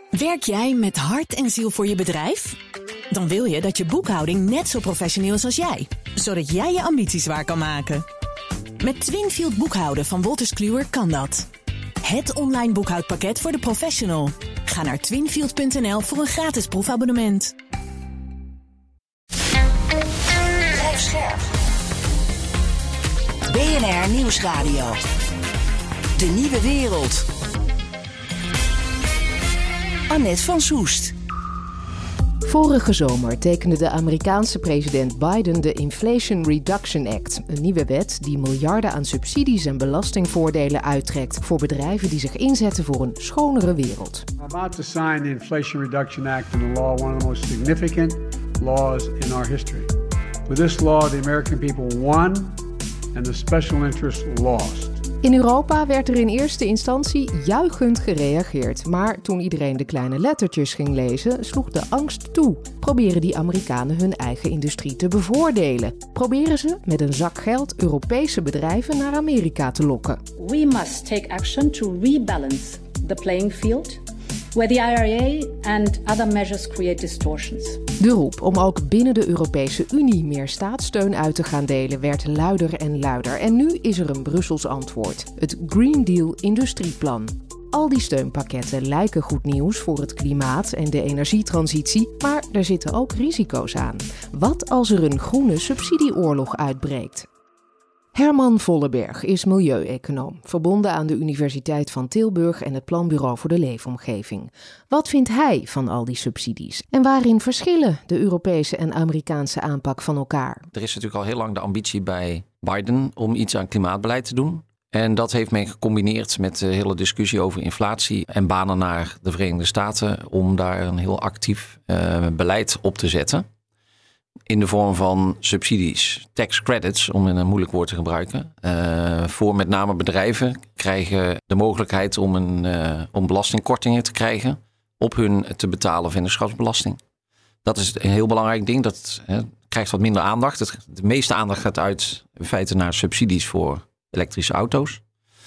Werk jij met hart en ziel voor je bedrijf? Dan wil je dat je boekhouding net zo professioneel is als jij, zodat jij je ambities waar kan maken. Met Twinfield boekhouden van Wolters Kluwer kan dat. Het online boekhoudpakket voor de professional. Ga naar twinfield.nl voor een gratis proefabonnement. Blijf scherp. BNR Nieuwsradio. De nieuwe wereld. Annette van Soest. Vorige zomer tekende de Amerikaanse president Biden de Inflation Reduction Act. Een nieuwe wet die miljarden aan subsidies en belastingvoordelen uittrekt voor bedrijven die zich inzetten voor een schonere wereld. I'm about to sign the Inflation Reduction Act into law, one of the most significant laws in our history. With this law, the American people won and the special interests lost. In Europa werd er in eerste instantie juichend gereageerd. Maar toen iedereen de kleine lettertjes ging lezen, sloeg de angst toe. Proberen die Amerikanen hun eigen industrie te bevoordelen? Proberen ze met een zak geld Europese bedrijven naar Amerika te lokken? We must take action to rebalance the playing field, where the IRA and other measures create distortions. De roep om ook binnen de Europese Unie meer staatssteun uit te gaan delen werd luider en luider. En nu is er een Brussels antwoord, het Green Deal Industrieplan. Al die steunpakketten lijken goed nieuws voor het klimaat en de energietransitie, maar er zitten ook risico's aan. Wat als er een groene subsidieoorlog uitbreekt? Herman Volleberg is milieueconoom, verbonden aan de Universiteit van Tilburg en het Planbureau voor de Leefomgeving. Wat vindt hij van al die subsidies? En waarin verschillen de Europese en Amerikaanse aanpak van elkaar? Er is natuurlijk al heel lang de ambitie bij Biden om iets aan klimaatbeleid te doen. En dat heeft men gecombineerd met de hele discussie over inflatie en banen naar de Verenigde Staten om daar een heel actief beleid op te zetten. In de vorm van subsidies, tax credits, om een moeilijk woord te gebruiken. Voor met name bedrijven krijgen de mogelijkheid om belastingkortingen te krijgen op hun te betalen vennootschapsbelasting. Dat is een heel belangrijk ding. Dat krijgt wat minder aandacht. De meeste aandacht gaat uit in feite naar subsidies voor elektrische auto's.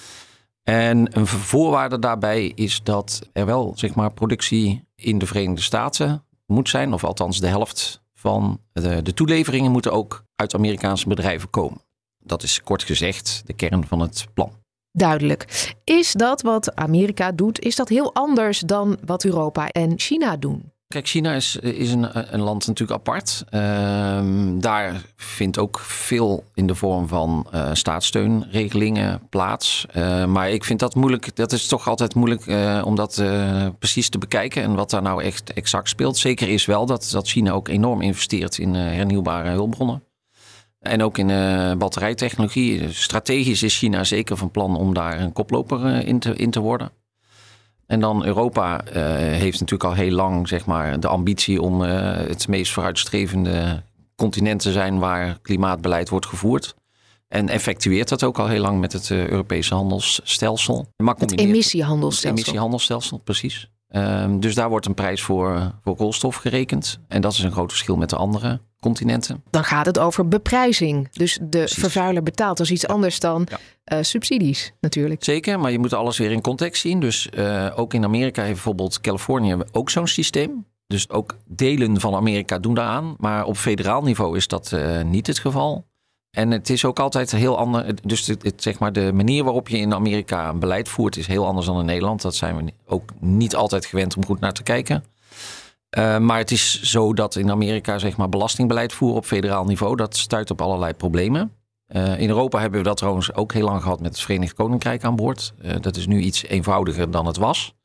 En een voorwaarde daarbij is dat er wel productie in de Verenigde Staten moet zijn, of althans de helft van de toeleveringen moeten ook uit Amerikaanse bedrijven komen. Dat is kort gezegd de kern van het plan. Duidelijk. Is dat wat Amerika doet, is dat heel anders dan wat Europa en China doen? Kijk, China is een land natuurlijk apart. Daar vindt ook veel in de vorm van staatssteunregelingen plaats. Maar ik vind dat moeilijk. Dat is toch altijd moeilijk om dat precies te bekijken en wat daar nou echt exact speelt. Zeker is wel dat China ook enorm investeert in hernieuwbare hulpbronnen. En ook in batterijtechnologie. Strategisch is China zeker van plan om daar een koploper in te worden. En dan Europa heeft natuurlijk al heel lang de ambitie om het meest vooruitstrevende continent te zijn waar klimaatbeleid wordt gevoerd. En effectueert dat ook al heel lang met het Europese handelsstelsel. Het emissiehandelsstelsel. Het emissiehandelsstelsel, precies. Dus daar wordt een prijs voor koolstof gerekend. En dat is een groot verschil met de andere continenten. Dan gaat het over beprijzing. Dus de vervuiler betaalt. Dat is iets anders dan subsidies natuurlijk. Zeker, maar je moet alles weer in context zien. Dus ook in Amerika heeft bijvoorbeeld Californië ook zo'n systeem. Dus ook delen van Amerika doen daaraan. Maar op federaal niveau is dat niet het geval. En het is ook altijd heel anders. Dus de manier waarop je in Amerika een beleid voert is heel anders dan in Nederland. Dat zijn we ook niet altijd gewend om goed naar te kijken. Maar het is zo dat in Amerika belastingbeleid voeren op federaal niveau. Dat stuit op allerlei problemen. In Europa hebben we dat trouwens ook heel lang gehad met het Verenigd Koninkrijk aan boord. Dat is nu iets eenvoudiger dan het was.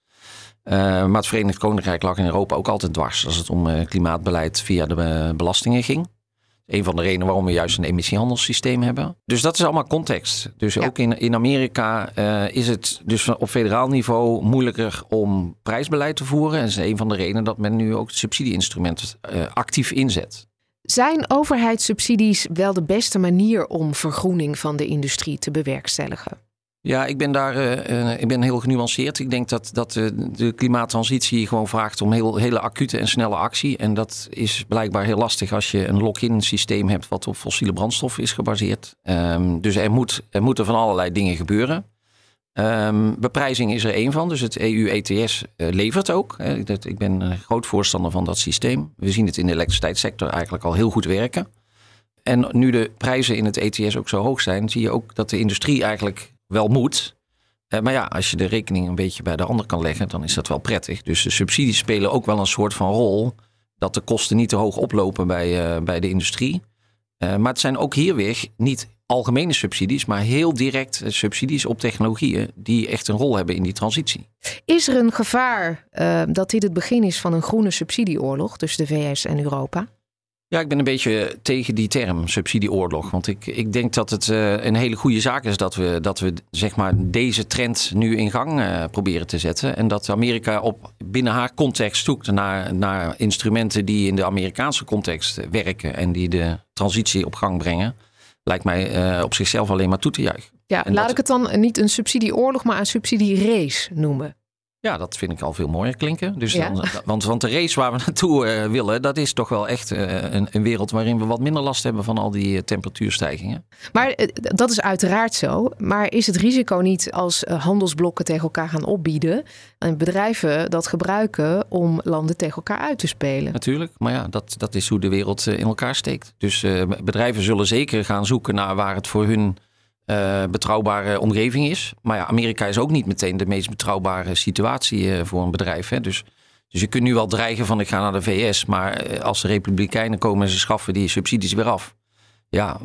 Maar het Verenigd Koninkrijk lag in Europa ook altijd dwars als het om klimaatbeleid via de belastingen ging. Een van de redenen waarom we juist een emissiehandelssysteem hebben. Dus dat is allemaal context. Dus ook in Amerika is het dus op federaal niveau moeilijker om prijsbeleid te voeren. En dat is een van de redenen dat men nu ook het subsidieinstrument actief inzet. Zijn overheidssubsidies wel de beste manier om vergroening van de industrie te bewerkstelligen? Ja, ik ben heel genuanceerd. Ik denk dat de klimaattransitie gewoon vraagt om hele acute en snelle actie. En dat is blijkbaar heel lastig als je een lock-in systeem hebt wat op fossiele brandstoffen is gebaseerd. Dus er moeten van allerlei dingen gebeuren. Beprijzing is er één van. Dus het EU-ETS levert ook. Ik ben een groot voorstander van dat systeem. We zien het in de elektriciteitssector eigenlijk al heel goed werken. En nu de prijzen in het ETS ook zo hoog zijn, zie je ook dat de industrie eigenlijk wel moet. Maar ja, als je de rekening een beetje bij de ander kan leggen, dan is dat wel prettig. Dus de subsidies spelen ook wel een soort van rol, dat de kosten niet te hoog oplopen bij de industrie. Maar het zijn ook hier weer niet algemene subsidies, maar heel direct subsidies op technologieën die echt een rol hebben in die transitie. Is er een gevaar dat dit het begin is van een groene subsidieoorlog tussen de VS en Europa? Ja, ik ben een beetje tegen die term subsidieoorlog. Want ik denk dat het een hele goede zaak is dat we zeg maar deze trend nu in gang proberen te zetten. En dat Amerika binnen haar context zoekt naar instrumenten die in de Amerikaanse context werken en die de transitie op gang brengen. Lijkt mij op zichzelf alleen maar toe te juichen. Ja, laat ik het dan niet een subsidieoorlog, maar een subsidierace noemen. Ja, dat vind ik al veel mooier klinken. Dus ja? Want de race waar we naartoe willen, dat is toch wel echt een wereld waarin we wat minder last hebben van al die temperatuurstijgingen. Maar dat is uiteraard zo. Maar is het risico niet als handelsblokken tegen elkaar gaan opbieden en bedrijven dat gebruiken om landen tegen elkaar uit te spelen? Natuurlijk, maar ja, dat is hoe de wereld in elkaar steekt. Dus bedrijven zullen zeker gaan zoeken naar waar het voor hun betrouwbare omgeving is. Maar ja, Amerika is ook niet meteen de meest betrouwbare situatie voor een bedrijf. Hè? Dus je kunt nu wel dreigen van ik ga naar de VS. Maar als de Republikeinen komen en ze schaffen die subsidies weer af. Ja,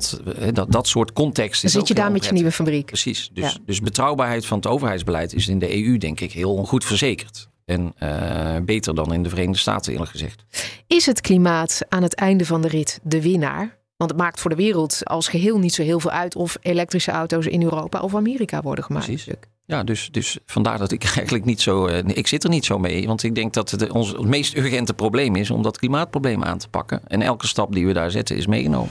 dat soort context dan is zit je daar met je nieuwe fabriek. Precies. Dus betrouwbaarheid van het overheidsbeleid is in de EU denk ik heel goed verzekerd. En beter dan in de Verenigde Staten eerlijk gezegd. Is het klimaat aan het einde van de rit de winnaar? Want het maakt voor de wereld als geheel niet zo heel veel uit of elektrische auto's in Europa of Amerika worden gemaakt. Precies. Ja, dus vandaar dat ik eigenlijk niet zo. Ik zit er niet zo mee. Want ik denk dat het ons meest urgente probleem is om dat klimaatprobleem aan te pakken. En elke stap die we daar zetten is meegenomen.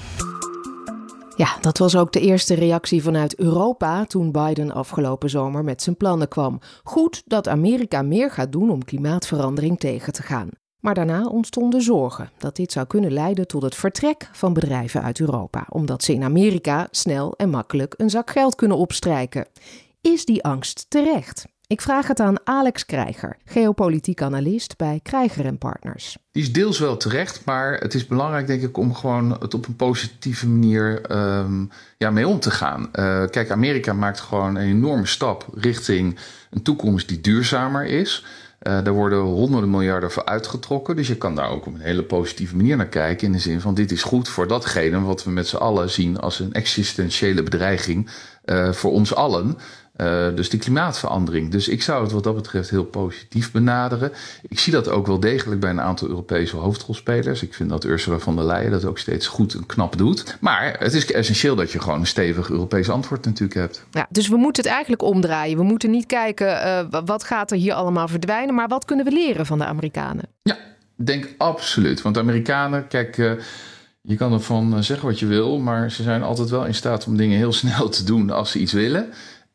Ja, dat was ook de eerste reactie vanuit Europa toen Biden afgelopen zomer met zijn plannen kwam. Goed dat Amerika meer gaat doen om klimaatverandering tegen te gaan. Maar daarna ontstonden zorgen dat dit zou kunnen leiden tot het vertrek van bedrijven uit Europa, omdat ze in Amerika snel en makkelijk een zak geld kunnen opstrijken. Is die angst terecht? Ik vraag het aan Alex Krijger, geopolitiek analist bij Krijger & Partners. Die is deels wel terecht, maar het is belangrijk denk ik om gewoon het op een positieve manier mee om te gaan. Kijk, Amerika maakt gewoon een enorme stap richting een toekomst die duurzamer is. Daar worden honderden miljarden voor uitgetrokken. Dus je kan daar ook op een hele positieve manier naar kijken. In de zin van dit is goed voor datgene wat we met z'n allen zien als een existentiële bedreiging voor ons allen. Dus de klimaatverandering. Dus ik zou het wat dat betreft heel positief benaderen. Ik zie dat ook wel degelijk bij een aantal Europese hoofdrolspelers. Ik vind dat Ursula von der Leyen dat ook steeds goed en knap doet. Maar het is essentieel dat je gewoon een stevig Europees antwoord natuurlijk hebt. Ja, dus we moeten het eigenlijk omdraaien. We moeten niet kijken wat gaat er hier allemaal verdwijnen, maar wat kunnen we leren van de Amerikanen? Ja, ik denk absoluut. Want de Amerikanen, kijk, je kan ervan zeggen wat je wil, maar ze zijn altijd wel in staat om dingen heel snel te doen als ze iets willen.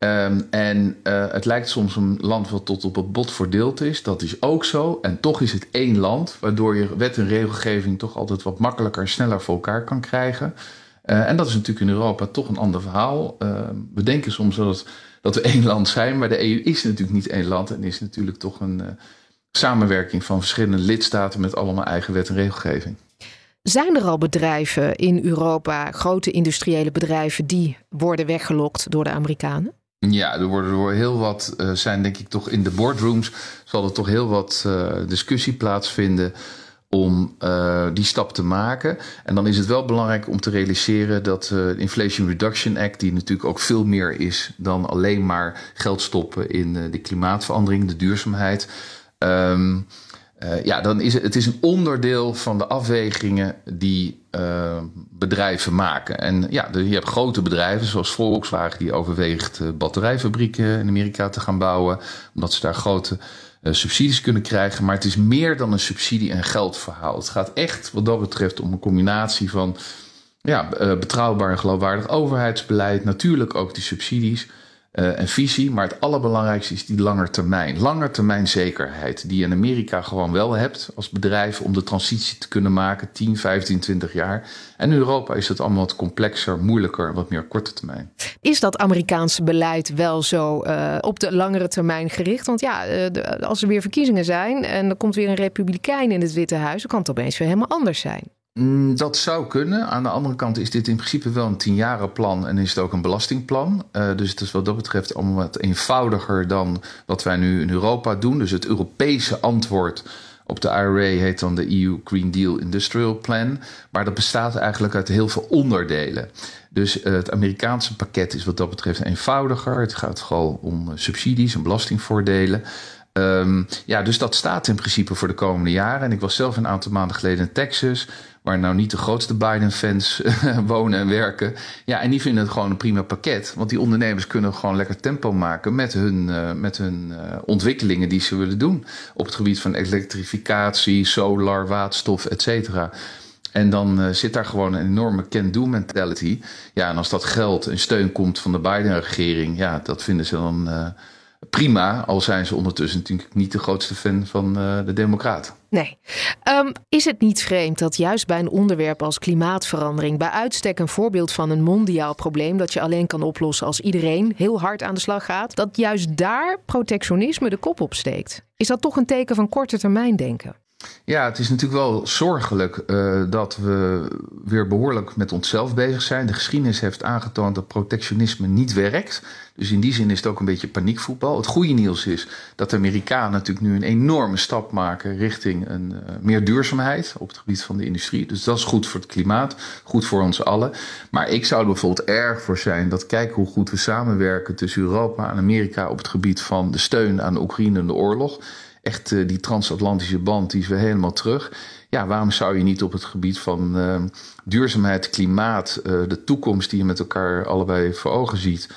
Het lijkt soms een land wat tot op het bot verdeeld is. Dat is ook zo. En toch is het één land, waardoor je wet en regelgeving toch altijd wat makkelijker en sneller voor elkaar kan krijgen. En dat is natuurlijk in Europa toch een ander verhaal. We denken soms dat we één land zijn, maar de EU is natuurlijk niet één land en is natuurlijk toch een samenwerking van verschillende lidstaten met allemaal eigen wet en regelgeving. Zijn er al bedrijven in Europa, grote industriële bedrijven, die worden weggelokt door de Amerikanen? Ja, er worden heel wat, zijn denk ik toch in de boardrooms, zal er toch heel wat discussie plaatsvinden om die stap te maken. En dan is het wel belangrijk om te realiseren dat de Inflation Reduction Act, die natuurlijk ook veel meer is dan alleen maar geld stoppen in de klimaatverandering, de duurzaamheid. Dan is het is een onderdeel van de afwegingen die bedrijven maken. En ja, je hebt grote bedrijven zoals Volkswagen die overweegt batterijfabrieken in Amerika te gaan bouwen, omdat ze daar grote subsidies kunnen krijgen. Maar het is meer dan een subsidie- en geldverhaal. Het gaat echt wat dat betreft om een combinatie van betrouwbaar en geloofwaardig overheidsbeleid, natuurlijk ook die subsidies. en visie. Maar het allerbelangrijkste is die langetermijnzekerheid. Die je in Amerika gewoon wel hebt als bedrijf om de transitie te kunnen maken. 10, 15, 20 jaar. En in Europa is het allemaal wat complexer, moeilijker, wat meer korte termijn. Is dat Amerikaanse beleid wel zo op de langere termijn gericht? Want als er weer verkiezingen zijn en er komt weer een republikein in het Witte Huis, dan kan het opeens weer helemaal anders zijn. Dat zou kunnen. Aan de andere kant is dit in principe wel een 10-jaren plan en is het ook een belastingplan. Dus het is wat dat betreft allemaal wat eenvoudiger dan wat wij nu in Europa doen. Dus het Europese antwoord op de IRA heet dan de EU Green Deal Industrial Plan. Maar dat bestaat eigenlijk uit heel veel onderdelen. Dus het Amerikaanse pakket is wat dat betreft eenvoudiger. Het gaat vooral om subsidies en belastingvoordelen. Dus dat staat in principe voor de komende jaren. En ik was zelf een aantal maanden geleden in Texas, waar nou niet de grootste Biden-fans wonen en werken. Ja, en die vinden het gewoon een prima pakket. Want die ondernemers kunnen gewoon lekker tempo maken met hun ontwikkelingen die ze willen doen. Op het gebied van elektrificatie, solar, waterstof, et cetera. En dan zit daar gewoon een enorme can-do mentality. Ja, en als dat geld en steun komt van de Biden-regering, ja, dat vinden ze dan prima, al zijn ze ondertussen natuurlijk niet de grootste fan van de Democraten. Nee. Is het niet vreemd dat juist bij een onderwerp als klimaatverandering bij uitstek een voorbeeld van een mondiaal probleem dat je alleen kan oplossen als iedereen heel hard aan de slag gaat, dat juist daar protectionisme de kop opsteekt? Is dat toch een teken van korte termijn denken? Ja, het is natuurlijk wel zorgelijk dat we weer behoorlijk met onszelf bezig zijn. De geschiedenis heeft aangetoond dat protectionisme niet werkt. Dus in die zin is het ook een beetje paniekvoetbal. Het goede nieuws is dat de Amerikanen natuurlijk nu een enorme stap maken richting meer duurzaamheid op het gebied van de industrie. Dus dat is goed voor het klimaat, goed voor ons allen. Maar ik zou er bijvoorbeeld erg voor zijn dat kijken hoe goed we samenwerken tussen Europa en Amerika op het gebied van de steun aan de Oekraïne en de oorlog. Echt die transatlantische band, die is weer helemaal terug. Ja, waarom zou je niet op het gebied van duurzaamheid, klimaat, de toekomst die je met elkaar allebei voor ogen ziet,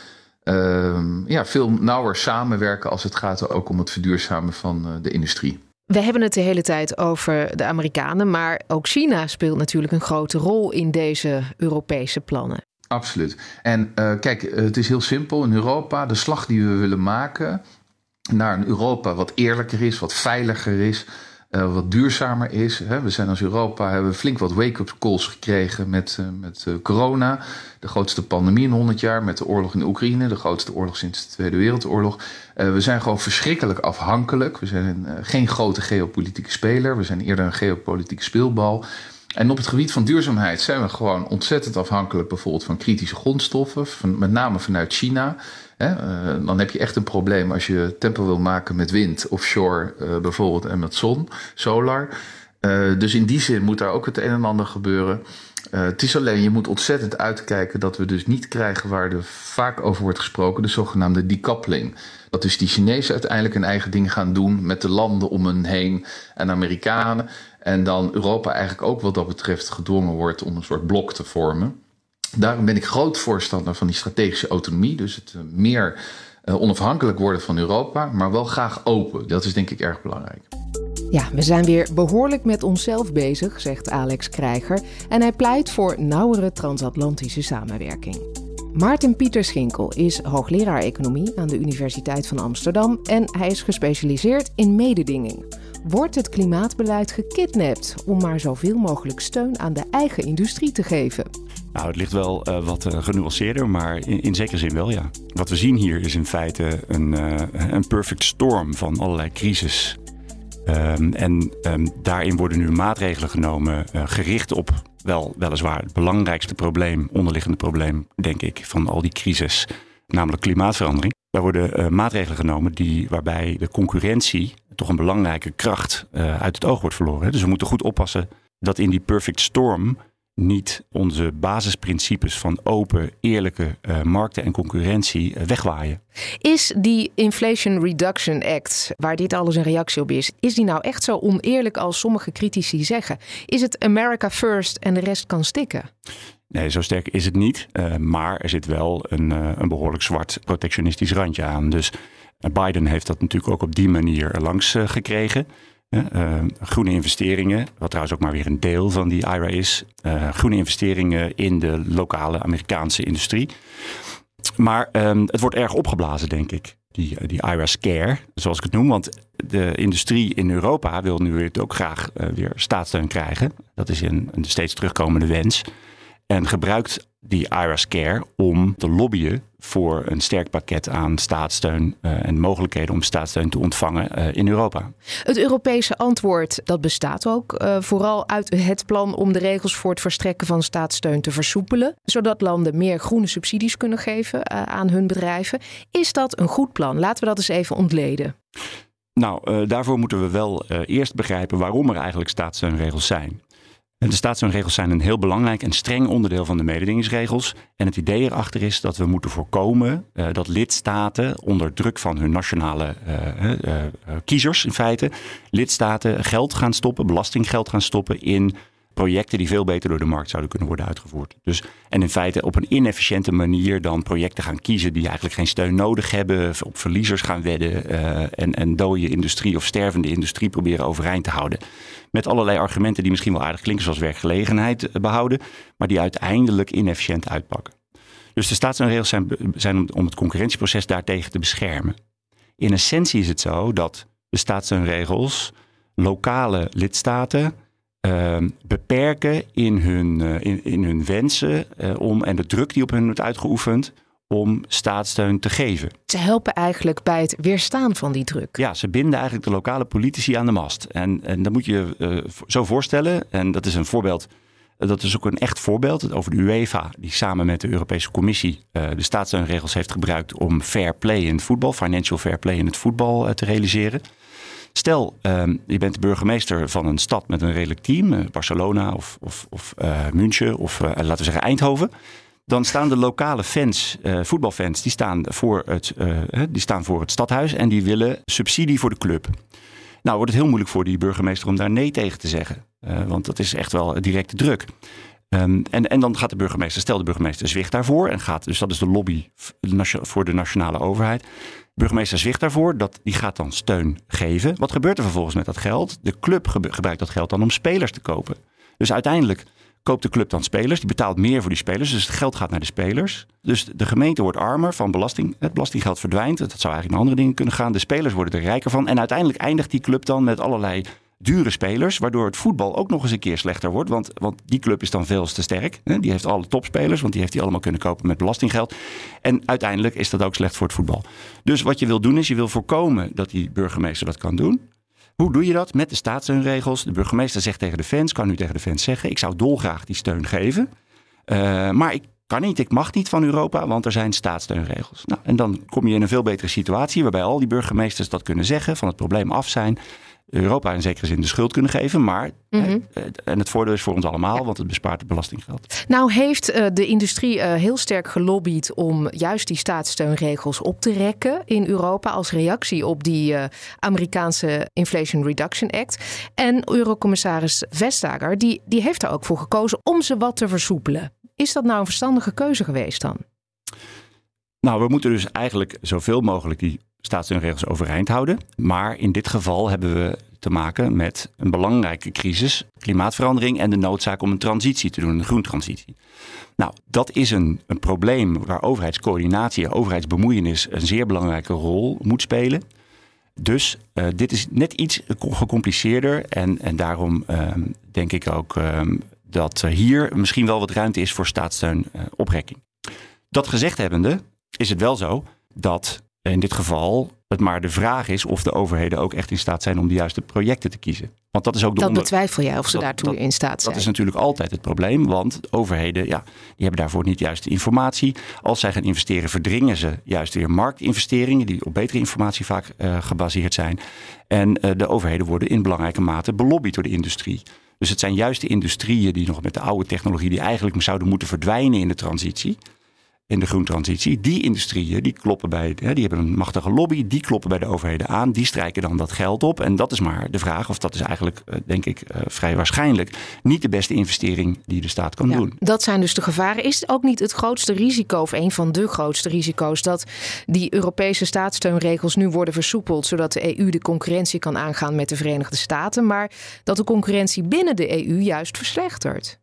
veel nauwer samenwerken als het gaat ook om het verduurzamen van de industrie. We hebben het de hele tijd over de Amerikanen, maar ook China speelt natuurlijk een grote rol in deze Europese plannen. Absoluut. En kijk, het is heel simpel. In Europa, de slag die we willen maken naar een Europa wat eerlijker is, wat veiliger is, wat duurzamer is. We zijn als Europa, hebben flink wat wake-up calls gekregen met corona. De grootste pandemie in 100 jaar, met de oorlog in de Oekraïne, de grootste oorlog sinds de Tweede Wereldoorlog. We zijn gewoon verschrikkelijk afhankelijk. We zijn geen grote geopolitieke speler. We zijn eerder een geopolitieke speelbal. En op het gebied van duurzaamheid zijn we gewoon ontzettend afhankelijk bijvoorbeeld van kritische grondstoffen, met name vanuit China. Dan heb je echt een probleem als je tempo wil maken met wind, offshore bijvoorbeeld en met zon, solar. Dus in die zin moet daar ook het een en ander gebeuren. Het is alleen, je moet ontzettend uitkijken dat we dus niet krijgen waar er vaak over wordt gesproken, de zogenaamde decoupling. Dat dus die Chinezen uiteindelijk hun eigen ding gaan doen met de landen om hen heen en Amerikanen. En dan Europa eigenlijk ook wat dat betreft gedwongen wordt om een soort blok te vormen. Daarom ben ik groot voorstander van die strategische autonomie. Dus het meer onafhankelijk worden van Europa, maar wel graag open. Dat is denk ik erg belangrijk. Ja, we zijn weer behoorlijk met onszelf bezig, zegt Alex Krijger. En hij pleit voor nauwere transatlantische samenwerking. Maarten Pieterschinkel is hoogleraar economie aan de Universiteit van Amsterdam en hij is gespecialiseerd in mededinging. Wordt het klimaatbeleid gekidnapt om maar zoveel mogelijk steun aan de eigen industrie te geven? Nou, het ligt wel wat genuanceerder, maar in zekere zin wel, ja. Wat we zien hier is in feite een perfect storm van allerlei crisis. Daarin worden nu maatregelen genomen gericht op weliswaar het belangrijkste probleem, onderliggende probleem, denk ik, van al die crisis, namelijk klimaatverandering. Daar worden maatregelen genomen waarbij de concurrentie toch een belangrijke kracht uit het oog wordt verloren. Dus we moeten goed oppassen dat in die perfect storm niet onze basisprincipes van open, eerlijke markten en concurrentie wegwaaien. Is die Inflation Reduction Act, waar dit alles een reactie op is die nou echt zo oneerlijk als sommige critici zeggen? Is het America first en de rest kan stikken? Nee, zo sterk is het niet. Maar er zit wel een behoorlijk zwart protectionistisch randje aan. Dus Biden heeft dat natuurlijk ook op die manier langs gekregen. Groene investeringen, wat trouwens ook maar weer een deel van die IRA is. Groene investeringen in de lokale Amerikaanse industrie. Maar het wordt erg opgeblazen, denk ik. Die IRA-scare, zoals ik het noem. Want de industrie in Europa wil nu ook graag weer staatssteun krijgen. Dat is een steeds terugkomende wens. En gebruikt die IRA-scare om te lobbyen voor een sterk pakket aan staatssteun en mogelijkheden om staatssteun te ontvangen in Europa. Het Europese antwoord, dat bestaat ook vooral uit het plan om de regels voor het verstrekken van staatssteun te versoepelen, zodat landen meer groene subsidies kunnen geven aan hun bedrijven. Is dat een goed plan? Laten we dat eens even ontleden. Nou, daarvoor moeten we wel eerst begrijpen waarom er eigenlijk staatssteunregels zijn. De staatssteunregels zijn een heel belangrijk en streng onderdeel van de mededingingsregels. En het idee erachter is dat we moeten voorkomen dat lidstaten onder druk van hun nationale kiezers in feite, lidstaten geld gaan stoppen, belastinggeld gaan stoppen in projecten die veel beter door de markt zouden kunnen worden uitgevoerd. Dus, en in feite op een inefficiënte manier dan projecten gaan kiezen die eigenlijk geen steun nodig hebben, op verliezers gaan wedden en dode industrie of stervende industrie proberen overeind te houden. Met allerlei argumenten die misschien wel aardig klinken, zoals werkgelegenheid behouden, maar die uiteindelijk inefficiënt uitpakken. Dus de staatssteunregels zijn om het concurrentieproces daartegen te beschermen. In essentie is het zo dat de staatssteunregels lokale lidstaten beperken in hun wensen en de druk die op hen wordt uitgeoefend om staatssteun te geven. Ze helpen eigenlijk bij het weerstaan van die druk. Ja, ze binden eigenlijk de lokale politici aan de mast. En dat moet je zo voorstellen. En dat is een voorbeeld. Dat is ook een echt voorbeeld over de UEFA, die samen met de Europese Commissie de staatssteunregels heeft gebruikt om fair play in het voetbal, financial fair play in het voetbal te realiseren. Stel, je bent de burgemeester van een stad met een redelijk team, Barcelona of München of laten we zeggen Eindhoven. Dan staan de lokale fans, voetbalfans, die staan voor het stadhuis en die willen subsidie voor de club. Nou wordt het heel moeilijk voor die burgemeester om daar nee tegen te zeggen. Want dat is echt wel directe druk. En dan gaat de burgemeester zwicht daarvoor en gaat, dus dat is de lobby voor de nationale overheid. De burgemeester zwicht daarvoor, die gaat dan steun geven. Wat gebeurt er vervolgens met dat geld? De club gebruikt dat geld dan om spelers te kopen. Dus uiteindelijk koopt de club dan spelers. Die betaalt meer voor die spelers. Dus het geld gaat naar de spelers. Dus de gemeente wordt armer van belasting. Het belastinggeld verdwijnt. Dat zou eigenlijk naar andere dingen kunnen gaan. De spelers worden er rijker van. En uiteindelijk eindigt die club dan met allerlei dure spelers. Waardoor het voetbal ook nog eens een keer slechter wordt. Want die club is dan veel te sterk. Die heeft alle topspelers. Want die heeft die allemaal kunnen kopen met belastinggeld. En uiteindelijk is dat ook slecht voor het voetbal. Dus wat je wil doen is, je wil voorkomen dat die burgemeester dat kan doen. Hoe doe je dat? Met de staatssteunregels. De burgemeester zegt tegen de fans, kan nu tegen de fans zeggen, ik zou dolgraag die steun geven. Maar ik mag niet van Europa, want er zijn staatssteunregels. Nou, en dan kom je in een veel betere situatie waarbij al die burgemeesters dat kunnen zeggen, van het probleem af zijn. Europa in zekere zin de schuld kunnen geven, maar en het voordeel is voor ons allemaal, want het bespaart het belastinggeld. Nou heeft de industrie heel sterk gelobbyd om juist die staatssteunregels op te rekken in Europa als reactie op die Amerikaanse Inflation Reduction Act. En Eurocommissaris Vestager die heeft er ook voor gekozen om ze wat te versoepelen. Is dat nou een verstandige keuze geweest dan? Nou, we moeten dus eigenlijk zoveel mogelijk die staatssteunregels overeind houden. Maar in dit geval hebben we te maken met een belangrijke crisis, klimaatverandering en de noodzaak om een transitie te doen, een groentransitie. Nou, dat is een probleem waar overheidscoördinatie en overheidsbemoeienis een zeer belangrijke rol moet spelen. Dus dit is net iets gecompliceerder en daarom denk ik ook dat hier misschien wel wat ruimte is voor staatssteunoprekking. Dat gezegd hebbende is het wel zo dat in dit geval het maar de vraag is of de overheden ook echt in staat zijn om de juiste projecten te kiezen. Want dat is ook dat betwijfel jij of ze daartoe in staat zijn. Dat is natuurlijk altijd het probleem, want overheden die hebben daarvoor niet juist de informatie. Als zij gaan investeren, verdringen ze juist weer marktinvesteringen die op betere informatie vaak gebaseerd zijn. En de overheden worden in belangrijke mate belobbyd door de industrie. Dus het zijn juist de industrieën die nog met de oude technologie die eigenlijk zouden moeten verdwijnen in de transitie. In de groentransitie. Die industrieën die hebben een machtige lobby, die kloppen bij de overheden aan, die strijken dan dat geld op. En dat is maar de vraag, of dat is eigenlijk, denk ik, vrij waarschijnlijk niet de beste investering die de staat kan doen. Dat zijn dus de gevaren. Is het ook niet het grootste risico, of een van de grootste risico's, dat die Europese staatssteunregels nu worden versoepeld, zodat de EU de concurrentie kan aangaan met de Verenigde Staten, maar dat de concurrentie binnen de EU juist verslechtert?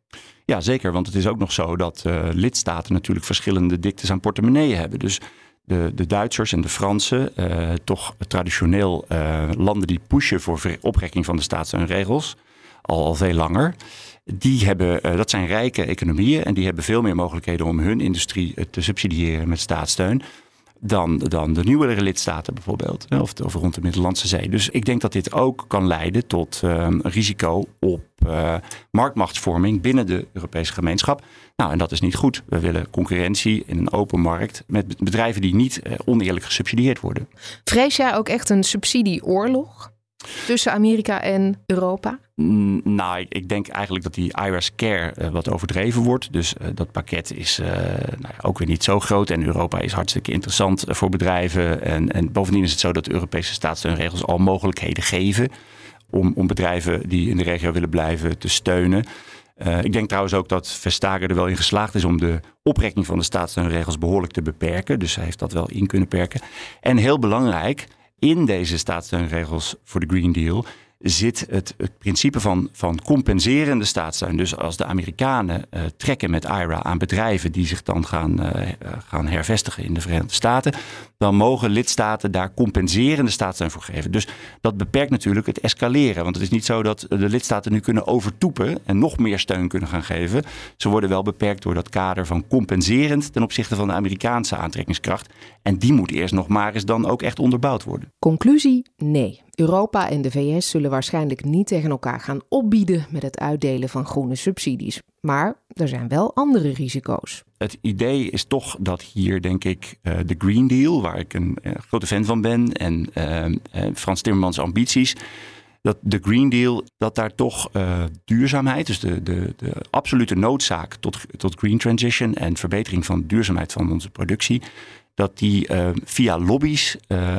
Ja, zeker. Want het is ook nog zo dat lidstaten natuurlijk verschillende diktes aan portemonnee hebben. Dus de Duitsers en de Fransen, toch traditioneel landen die pushen voor oprekking van de staatssteunregels, al veel langer. Die hebben, dat zijn rijke economieën en die hebben veel meer mogelijkheden om hun industrie te subsidiëren met staatssteun dan de nieuwere lidstaten bijvoorbeeld, of rond de Middellandse Zee. Dus ik denk dat dit ook kan leiden tot een risico op marktmachtsvorming binnen de Europese gemeenschap. Nou, en dat is niet goed. We willen concurrentie in een open markt met bedrijven die niet oneerlijk gesubsidieerd worden. Vrees jij ook echt een subsidieoorlog tussen Amerika en Europa? Nou, ik denk eigenlijk dat die IRA's Care wat overdreven wordt. Dus dat pakket is ook weer niet zo groot. En Europa is hartstikke interessant voor bedrijven. En bovendien is het zo dat de Europese staatssteunregels al mogelijkheden geven om bedrijven die in de regio willen blijven te steunen. Ik denk trouwens ook dat Vestager er wel in geslaagd is om de oprekking van de staatssteunregels behoorlijk te beperken. Dus hij heeft dat wel in kunnen perken. En heel belangrijk, in deze staatssteunregels voor de Green Deal zit het principe van compenserende staatssteun. Dus als de Amerikanen trekken met IRA aan bedrijven die zich dan gaan hervestigen in de Verenigde Staten, dan mogen lidstaten daar compenserende staatssteun voor geven. Dus dat beperkt natuurlijk het escaleren. Want het is niet zo dat de lidstaten nu kunnen overtoepen en nog meer steun kunnen gaan geven. Ze worden wel beperkt door dat kader van compenserend ten opzichte van de Amerikaanse aantrekkingskracht. En die moet eerst nog maar eens dan ook echt onderbouwd worden. Conclusie? Nee. Europa en de VS zullen waarschijnlijk niet tegen elkaar gaan opbieden met het uitdelen van groene subsidies. Maar er zijn wel andere risico's. Het idee is toch dat hier, denk ik, de Green Deal, waar ik een grote fan van ben, en Frans Timmermans ambities, dat de Green Deal, dat daar toch duurzaamheid, dus de absolute noodzaak tot green transition en verbetering van de duurzaamheid van onze productie, dat die via lobby's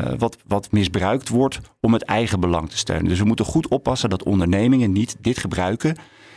wat misbruikt wordt om het eigen belang te steunen. Dus we moeten goed oppassen dat ondernemingen niet dit gebruiken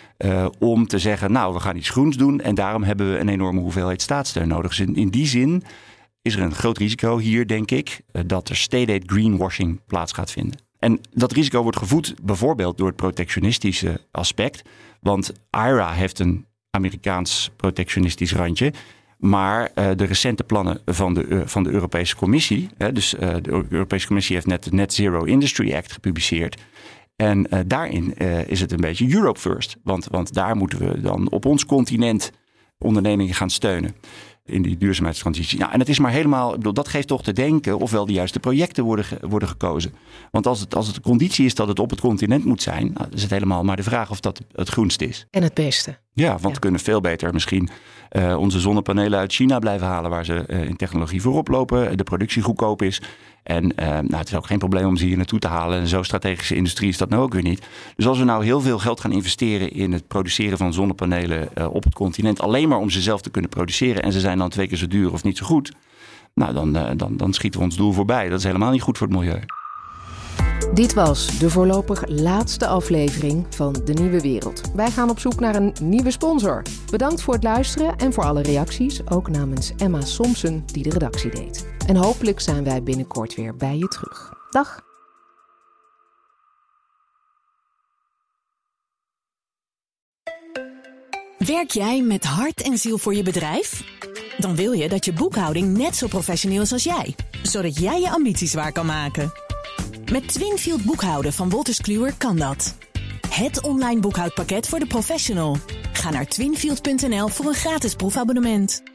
om te zeggen, nou, we gaan iets groens doen en daarom hebben we een enorme hoeveelheid staatssteun nodig. Dus in die zin is er een groot risico hier, denk ik, dat er state aid greenwashing plaats gaat vinden. En dat risico wordt gevoed bijvoorbeeld door het protectionistische aspect. Want IRA heeft een Amerikaans protectionistisch randje. Maar de recente plannen van de Europese Commissie, dus de Europese Commissie heeft net de Net Zero Industry Act gepubliceerd. En daarin is het een beetje Europe first. Want daar moeten we dan op ons continent ondernemingen gaan steunen in die duurzaamheidstransitie. Nou, en het is maar helemaal, dat geeft toch te denken of wel de juiste projecten worden gekozen. Want als het de conditie is dat het op het continent moet zijn, nou, is het helemaal maar de vraag of dat het groenst is. En het beste. Ja, want we kunnen veel beter misschien onze zonnepanelen uit China blijven halen, waar ze in technologie voorop lopen, de productie goedkoop is. En het is ook geen probleem om ze hier naartoe te halen. En zo strategische industrie is dat nou ook weer niet. Dus als we nou heel veel geld gaan investeren in het produceren van zonnepanelen op het continent, alleen maar om ze zelf te kunnen produceren, en ze zijn dan 2 keer zo duur of niet zo goed, nou dan schieten we ons doel voorbij. Dat is helemaal niet goed voor het milieu. Dit was de voorlopig laatste aflevering van De Nieuwe Wereld. Wij gaan op zoek naar een nieuwe sponsor. Bedankt voor het luisteren en voor alle reacties, ook namens Emma Somsen die de redactie deed. En hopelijk zijn wij binnenkort weer bij je terug. Dag! Werk jij met hart en ziel voor je bedrijf? Dan wil je dat je boekhouding net zo professioneel is als jij, zodat jij je ambities waar kan maken. Met Twinfield boekhouden van Wolters Kluwer kan dat. Het online boekhoudpakket voor de professional. Ga naar twinfield.nl voor een gratis proefabonnement.